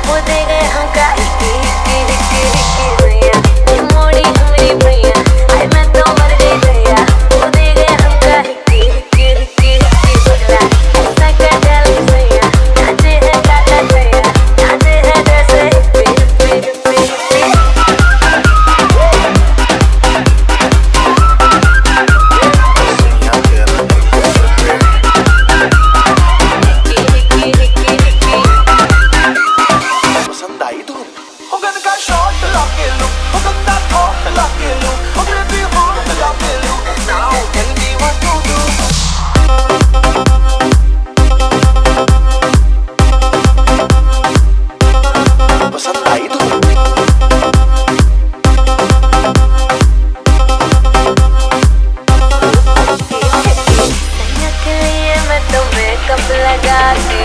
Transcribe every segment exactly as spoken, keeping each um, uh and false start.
वो दे गए हंका हिक्की हिक्की हिक्की हिक्की सैया ये मोड़ी हमारी भैया आई मैं तो मर गई भैया वो दे गए हंका हिक्की हिक्की हिक्की हिक्की पगला ऐसा क्या डाली सैया नाचे है काका सैया नाचे है जैसे hippie hippie hippie hippie makeup लगा के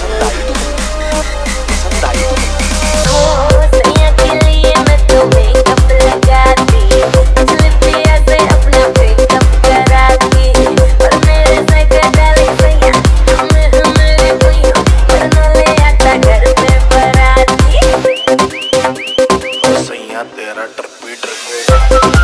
ओ सैया के लिए मैं तो मेकअप लगाती लिपि ऐसे अपना मेकअप कराती पर मेरे से डाली सैया हमें हमारे भैया वरना ले आता घर पे बराती सैया तेरा ट्रिप ट्रिप